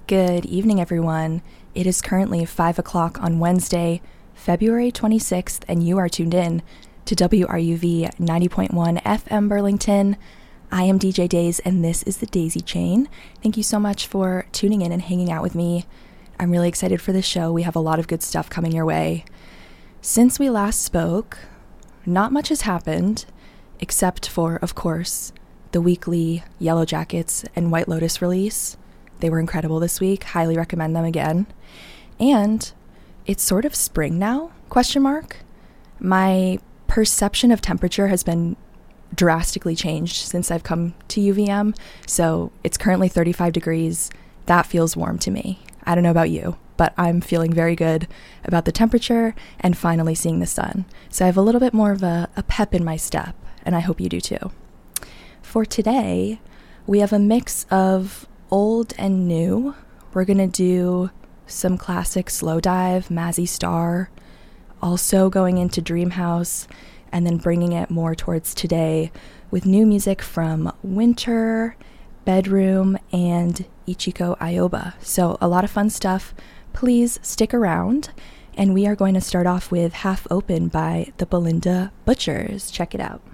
Good evening, everyone. It is currently 5 o'clock on Wednesday, February 26th, and you are tuned in to WRUV 90.1 FM Burlington. I am DJ Days, and this is the Daisy Chain. Thank you so much for tuning in and hanging out with me. I'm really excited for this show. We have a lot of good stuff coming your way. Since we last spoke, not much has happened, except for, of course, the weekly Yellow Jackets and White Lotus release. They were incredible this week. Highly recommend them again. And it's sort of spring now, ? My perception of temperature has been drastically changed since I've come to UVM. So it's currently 35 degrees. That feels warm to me. I don't know about you, but I'm feeling very good about the temperature and finally seeing the sun. So I have a little bit more of a pep in my step, and I hope you do too. For today, we have a mix of old and new. We're going to do some classic slow dive, Mazzy Star, also going into Dreamhouse, and then bringing it more towards today with new music from Winter, Bedroom, and Ichiko Ayoba. So a lot of fun stuff. Please stick around, and we are going to start off with Half Open by the Belinda Butchers. Check it out.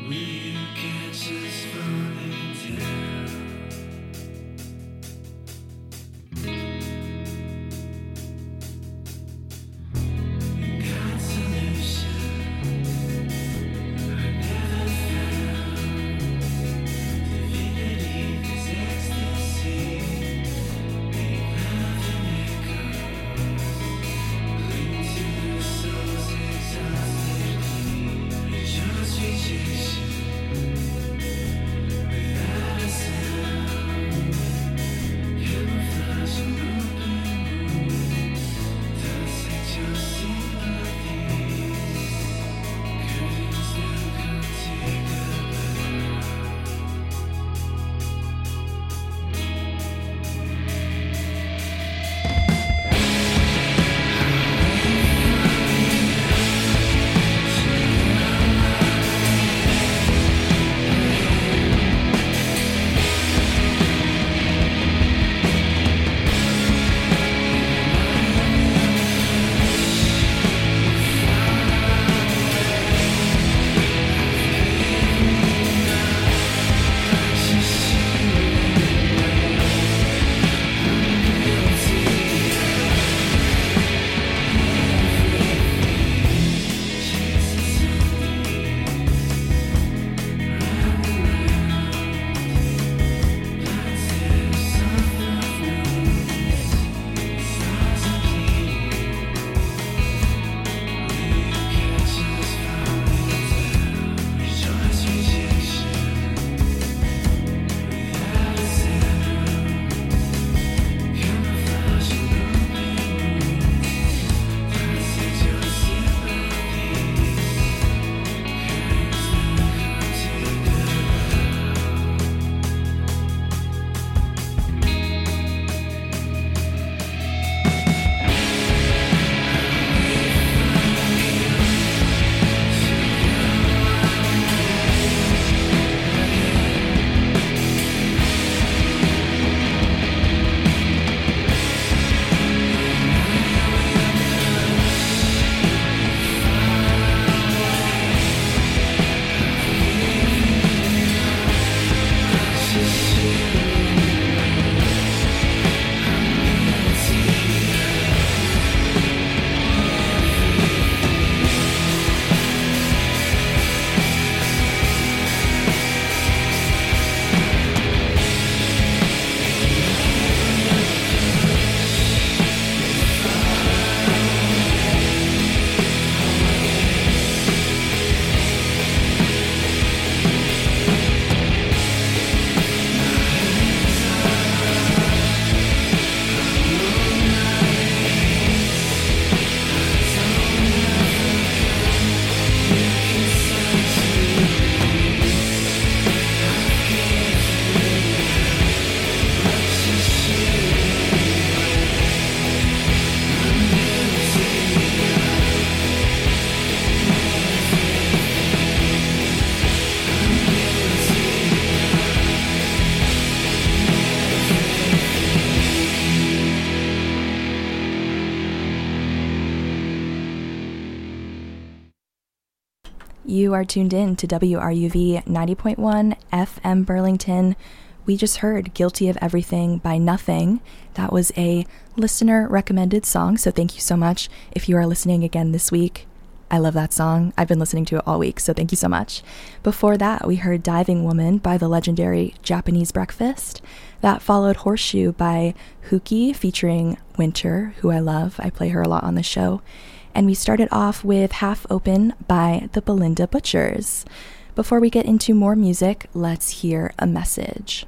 You are tuned in to WRUV 90.1 FM Burlington. We just heard Guilty of Everything by Nothing. That was a listener recommended song, so thank you so much if you are listening again this week. I love that song. I've been listening to it all week, so thank you so much. Before that, we heard Diving Woman by the legendary Japanese Breakfast. That followed Horseshoe by Huki featuring Winter, who I love. I play her a lot on the show. And we started off with Half Open by the Belinda Butchers. Before we get into more music, let's hear a message.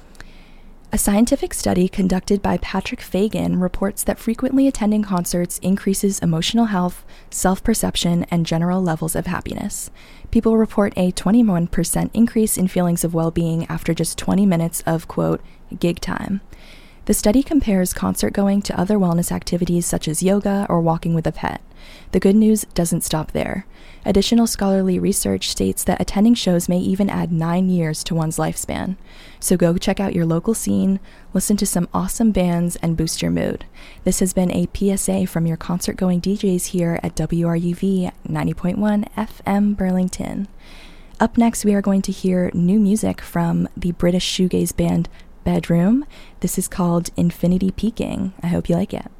A scientific study conducted by Patrick Fagan reports that frequently attending concerts increases emotional health, self-perception, and general levels of happiness. People report a 21% increase in feelings of well-being after just 20 minutes of, quote, gig time. The study compares concert going to other wellness activities such as yoga or walking with a pet. The good news doesn't stop there. Additional scholarly research states that attending shows may even add 9 years to one's lifespan. So go check out your local scene, listen to some awesome bands, and boost your mood. This has been a PSA from your concert-going DJs here at WRUV 90.1 FM Burlington. Up next, we are going to hear new music from the British shoegaze band Bedroom. This is called Infinity Peaking. I hope you like it.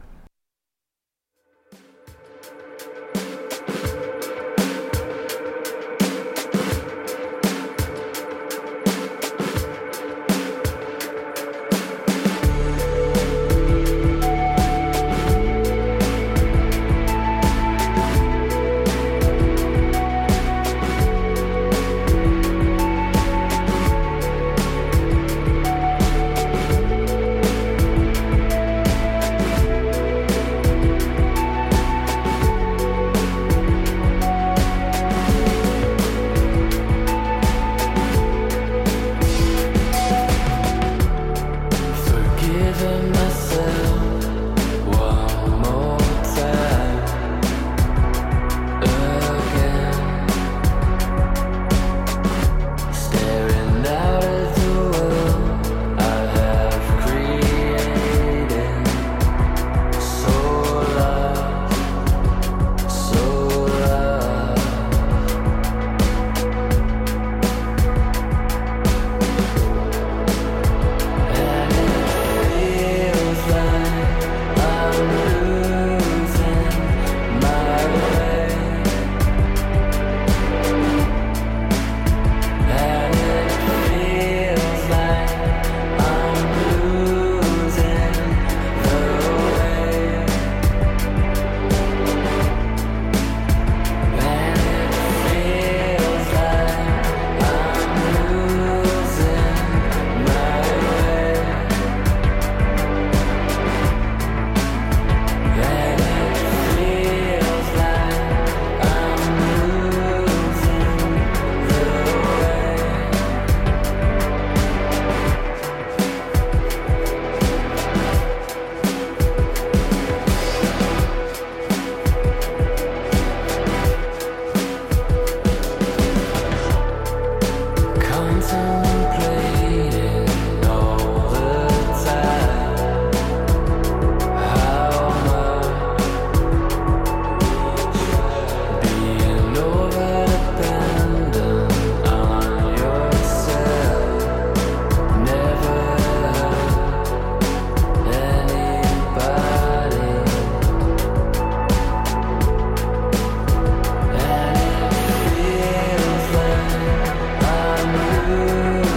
you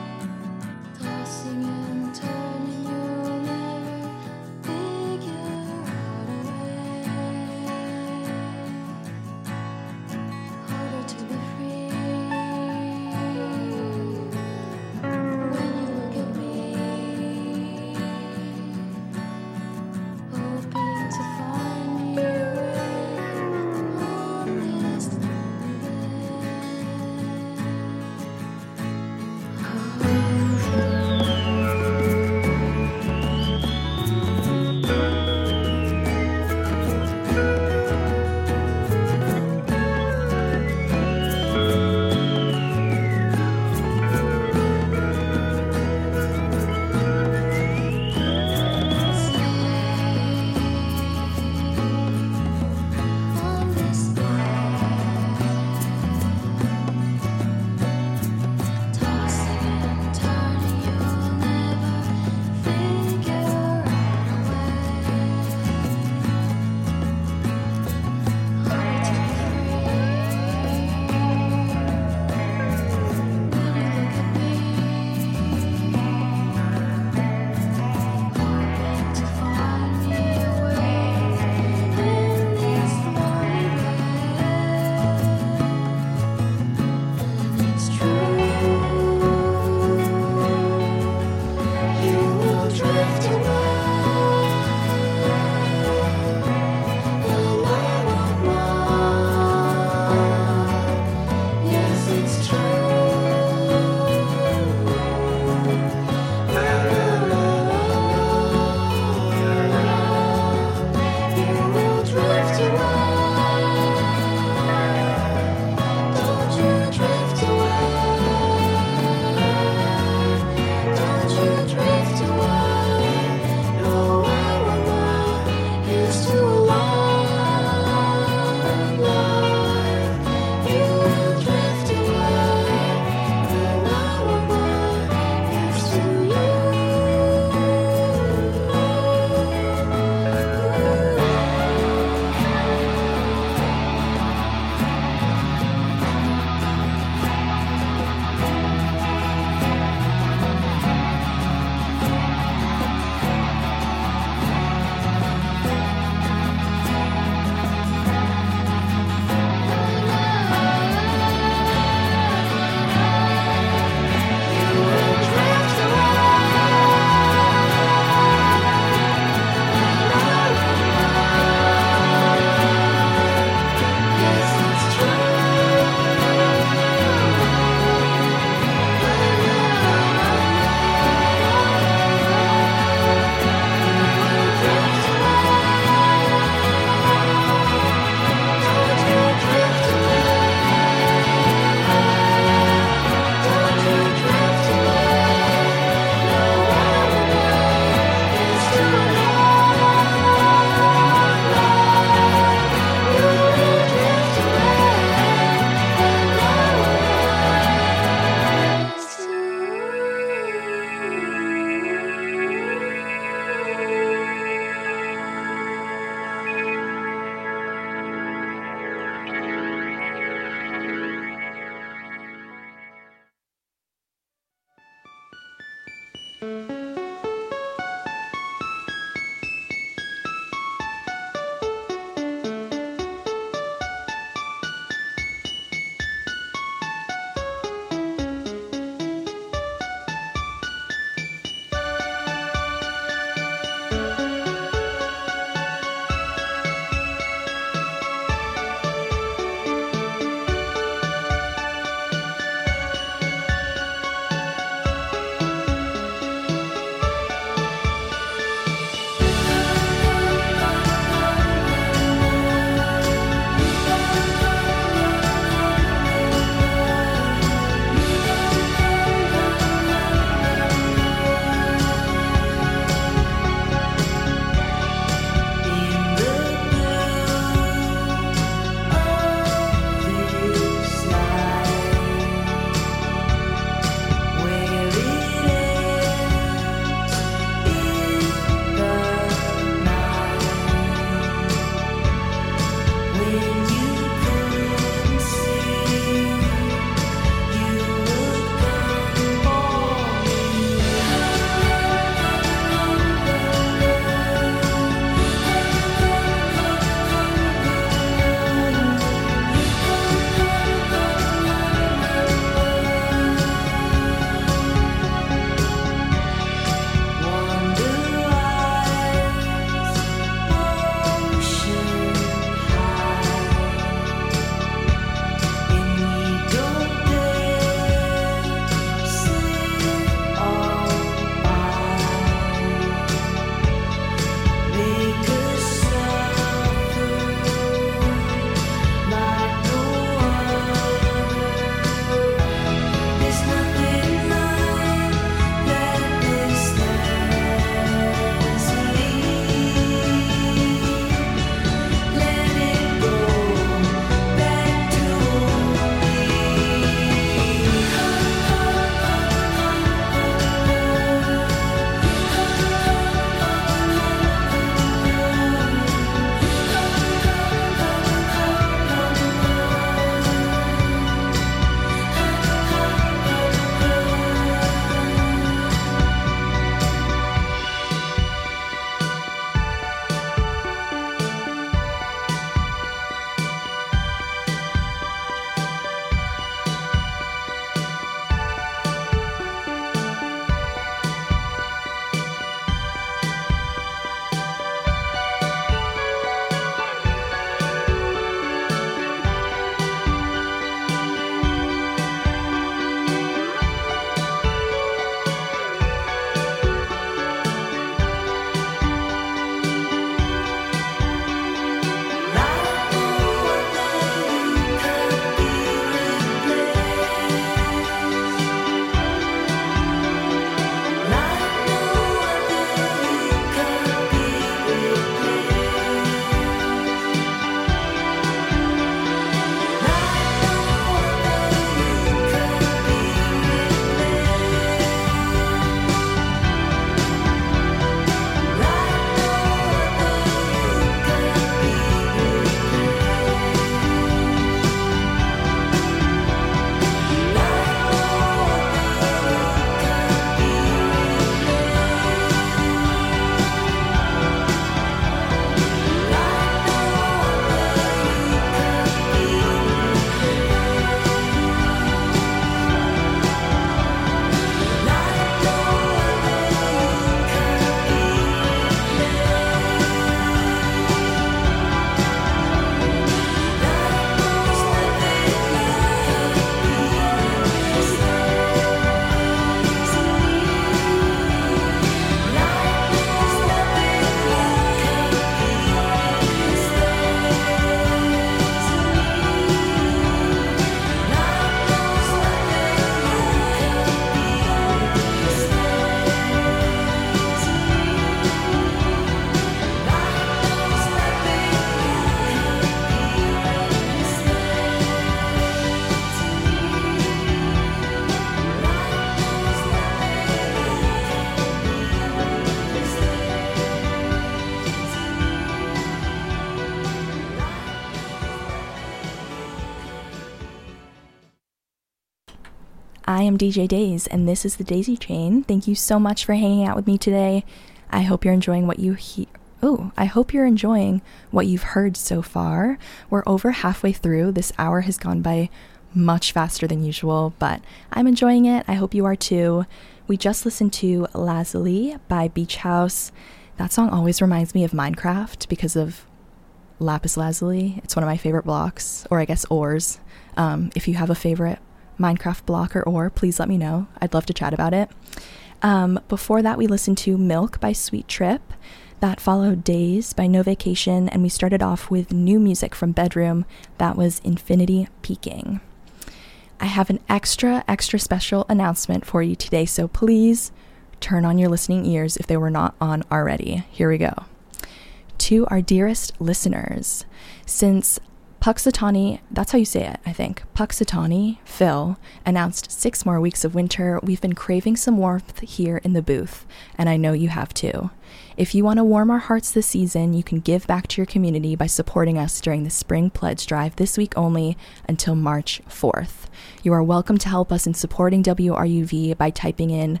I am DJ Days, and this is the Daisy Chain. Thank you so much for hanging out with me today. I hope you're enjoying what I hope you're enjoying what you've heard so far. We're over halfway through. This hour has gone by much faster than usual, but I'm enjoying it. I hope you are too. We just listened to Lazuli by Beach House. That song always reminds me of Minecraft because of Lapis Lazuli. It's one of my favorite blocks, or I guess ores. If you have a favorite Minecraft block or ore, please let me know. I'd love to chat about it. Before that, we listened to Milk by Sweet Trip. That followed Days by No Vacation, and we started off with new music from Bedroom. That was Infinity Peaking. I have an extra special announcement for you today, so please turn on your listening ears if they were not on already. Here we go. To our dearest listeners, since Puxatawny, that's how you say it, I think, Puxatawny Phil announced 6 more weeks of winter, we've been craving some warmth here in the booth, and I know you have too. If you want to warm our hearts this season, you can give back to your community by supporting us during the Spring Pledge Drive this week only until March 4th. You are welcome to help us in supporting WRUV by typing in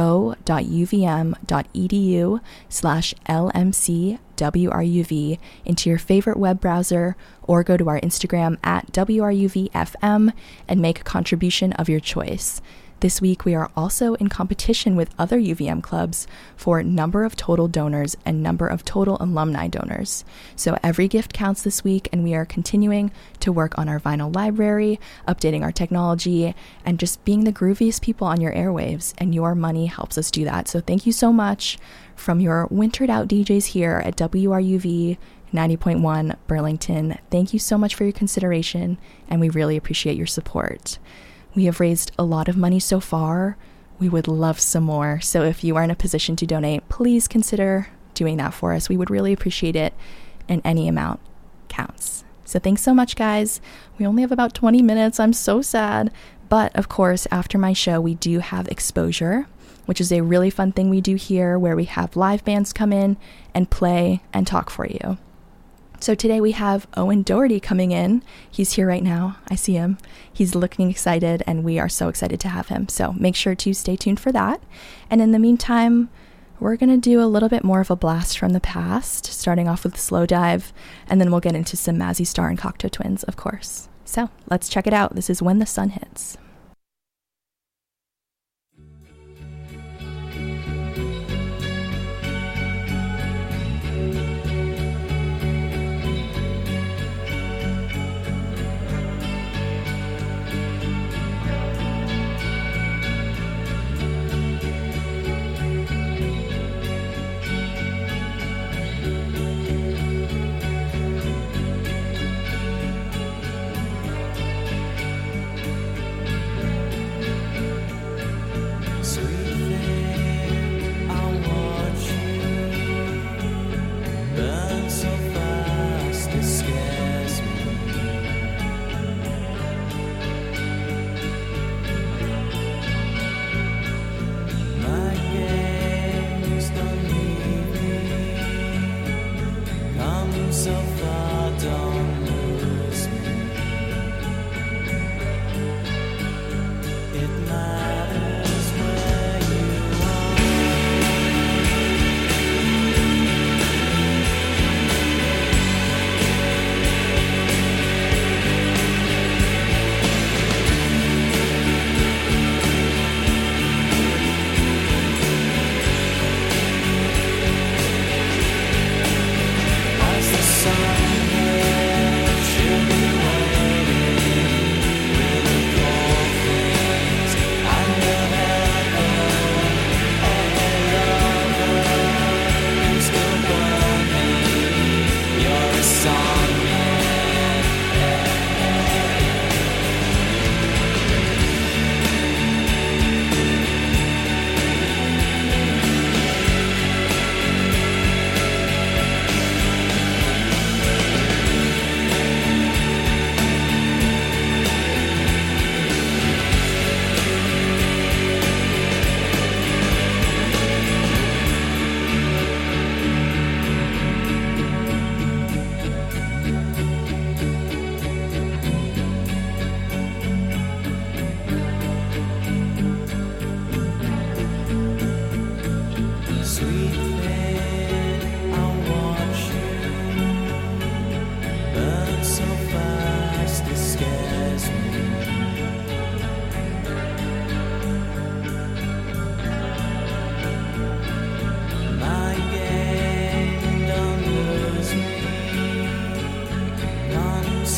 go.uvm.edu/LMCWRUV into your favorite web browser, or go to our Instagram at WRUVFM and make a contribution of your choice. This week, we are also in competition with other UVM clubs for number of total donors and number of total alumni donors. So every gift counts this week, and we are continuing to work on our vinyl library, updating our technology, and just being the grooviest people on your airwaves, and your money helps us do that. So thank you so much from your wintered out DJs here at WRUV 90.1 Burlington. Thank you so much for your consideration, and we really appreciate your support. We have raised a lot of money so far. We would love some more. So if you are in a position to donate, please consider doing that for us. We would really appreciate it, and any amount counts. So thanks so much, guys. We only have about 20 minutes. I'm so sad. But of course, after my show, we do have Exposure, which is a really fun thing we do here where we have live bands come in and play and talk for you. So today we have Owen Doherty coming in. He's here right now. I see him. He's looking excited, and we are so excited to have him. So make sure to stay tuned for that. And in the meantime, we're going to do a little bit more of a blast from the past, starting off with Slow Dive, and then we'll get into some Mazzy Star and Cocteau Twins, of course. So let's check it out. This is When the Sun Hits.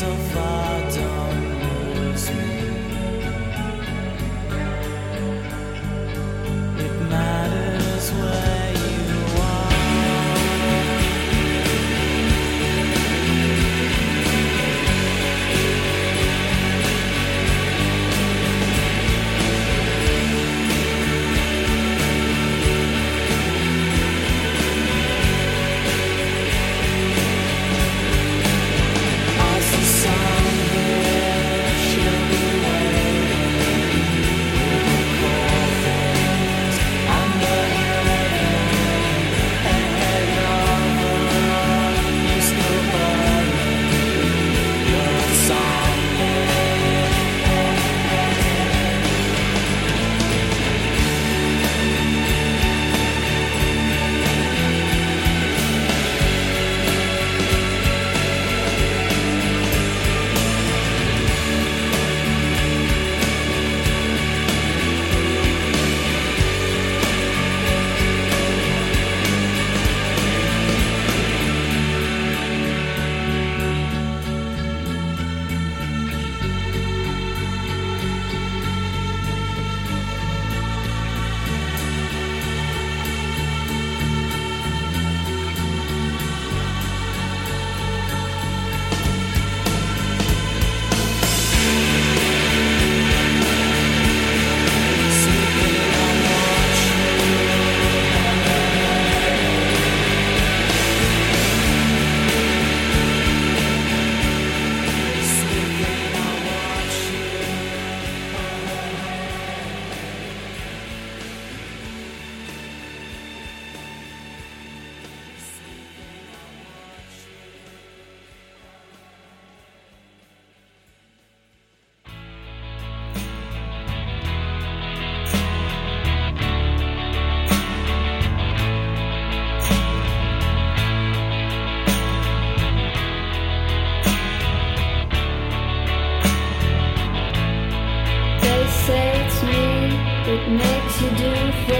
It makes you do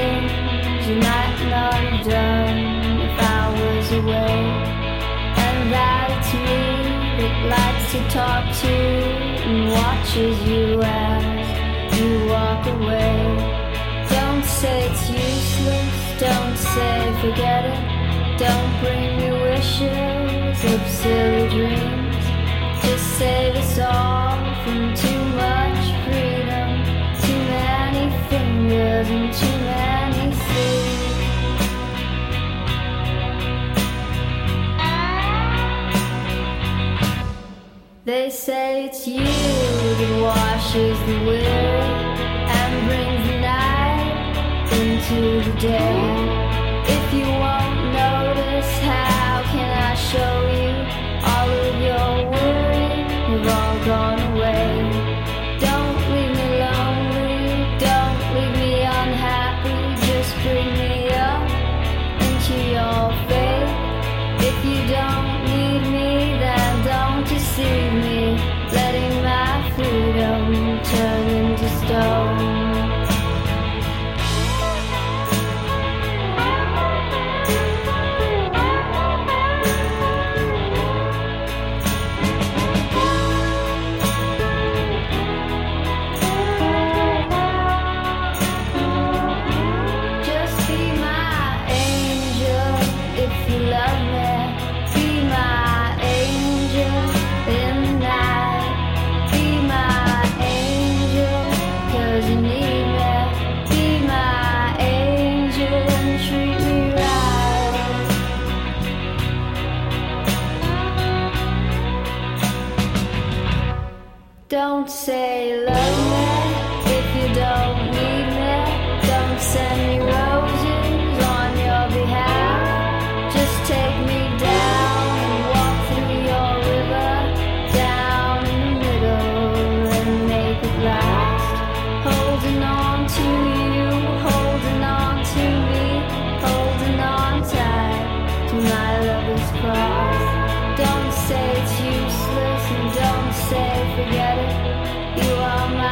things you might not have done if I was away. And that it's me that likes to talk to and watches you as you walk away. Don't say it's useless, don't say forget it. Don't bring me wishes of silly dreams. Just save us all from too much freedom, too many fingers and too many sleeves. They say it's you that washes the weary and brings the night into the day. If you won't notice, how can I show you? All of your worry have all gone away. Don't leave me lonely, don't leave me unhappy. Just bring me up into your faith. If you don't need me, then don't deceive me, letting my freedom turn into stone. Don't say love me if you don't need me. Don't send me roses on your behalf. Just take me down and walk through your river, down in the middle and make it last. Holding on to you, holding on to me, holding on tight to my lover's cross. Don't say it's useless and don't say forget it. You are my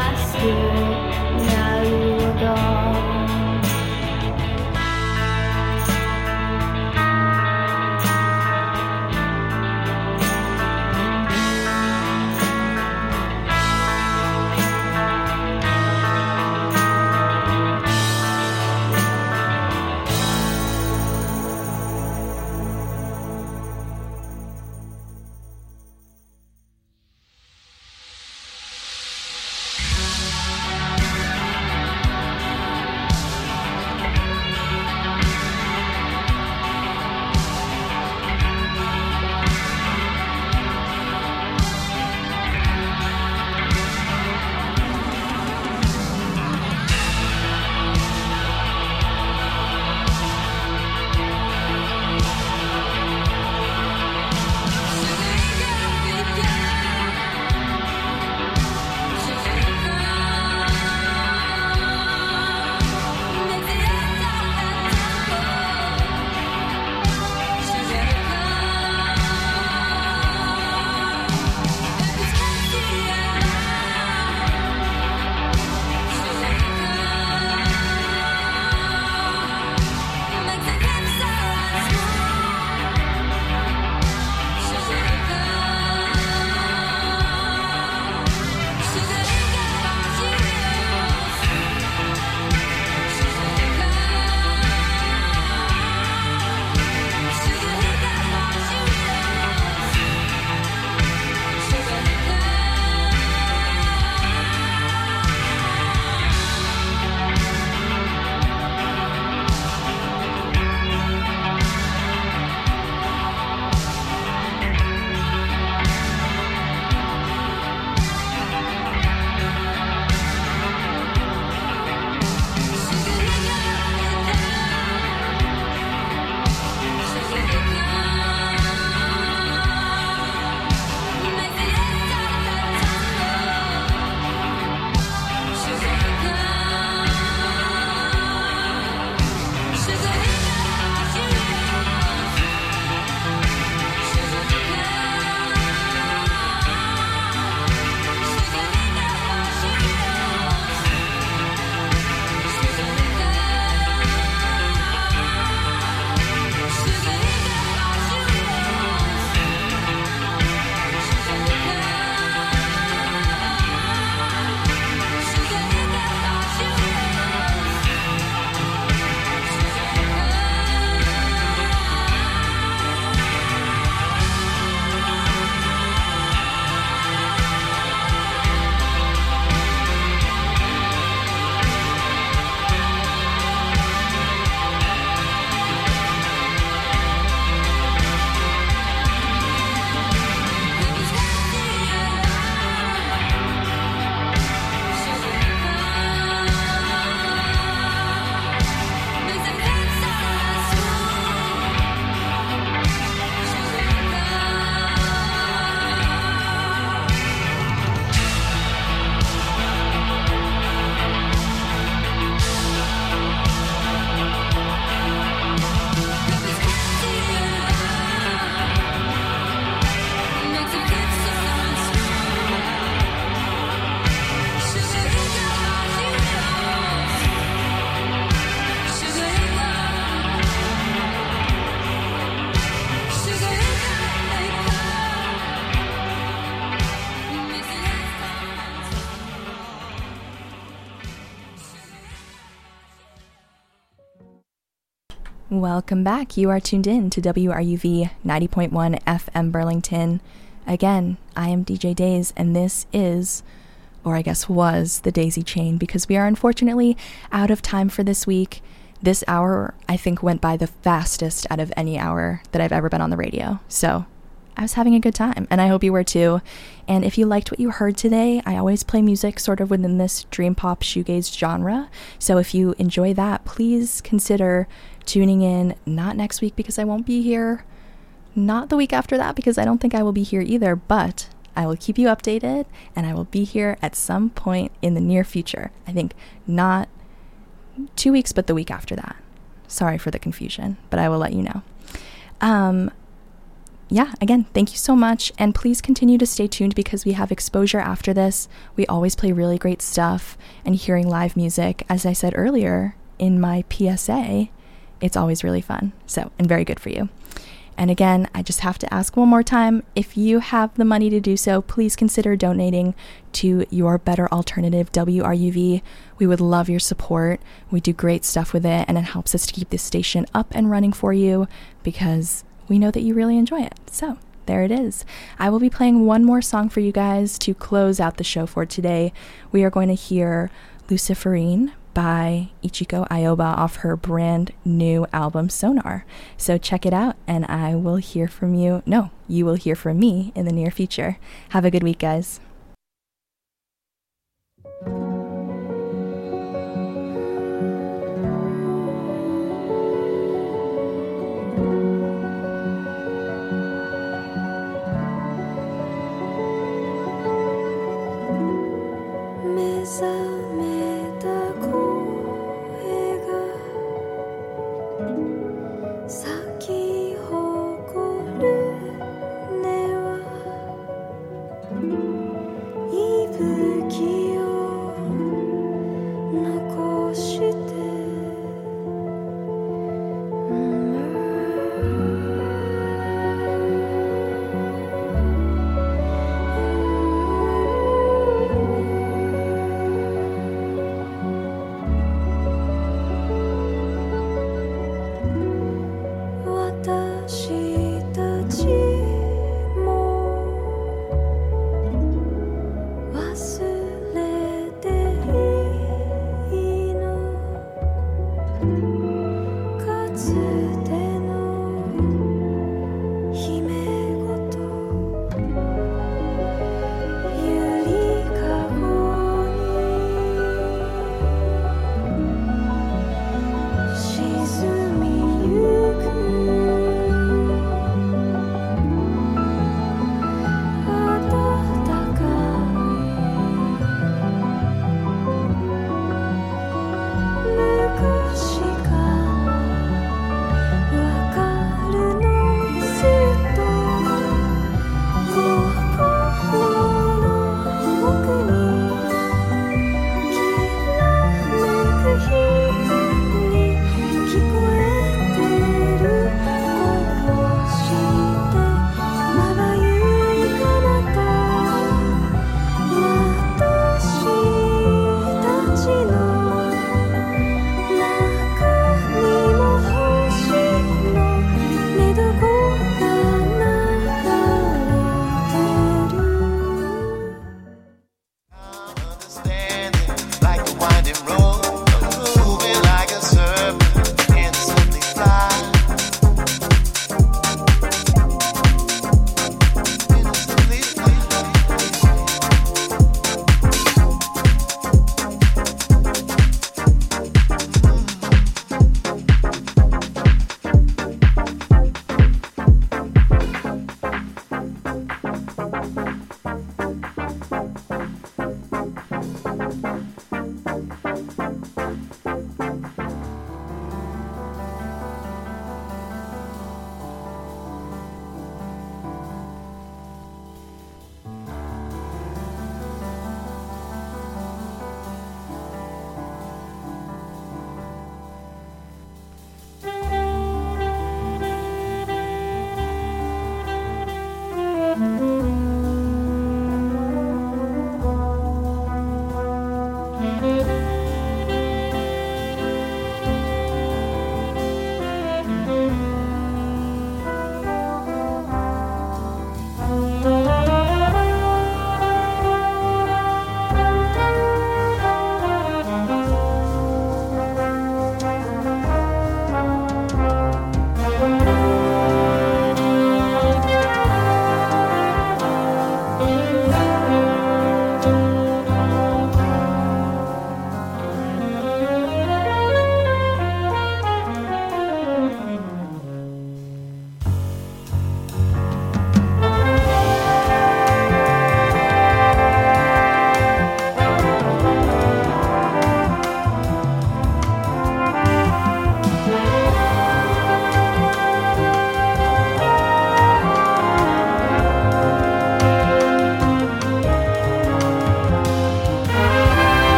Welcome back. You are tuned in to WRUV 90.1 FM Burlington. Again, I am DJ Days, and this is, or I guess was, the Daisy Chain, because we are unfortunately out of time for this week. This hour, I think, went by the fastest out of any hour that I've ever been on the radio. So I was having a good time, and I hope you were too. And if you liked what you heard today, I always play music sort of within this dream pop shoegaze genre. So if you enjoy that, please consider tuning in, not next week because I won't be here, not the week after that because I don't think I will be here either, but I will keep you updated, and I will be here at some point in the near future. I think not 2 weeks, but the week after that. Sorry for the confusion, but I will let you know. Yeah, again, thank you so much, and please continue to stay tuned because we have exposure after this. We always play really great stuff, and hearing live music, as I said earlier in my PSA, it's always really fun, so, and very good for you. And again, I just have to ask one more time, if you have the money to do so, please consider donating to Your Better Alternative, WRUV. We would love your support. We do great stuff with it, and it helps us to keep this station up and running for you because we know that you really enjoy it. So there it is. I will be playing one more song for you guys to close out the show for today. We are going to hear Luciferine by Ichiko Ayoba off her brand new album Sonar. So check it out, and I will hear from you. No, you will hear from me in the near future. Have a good week, guys.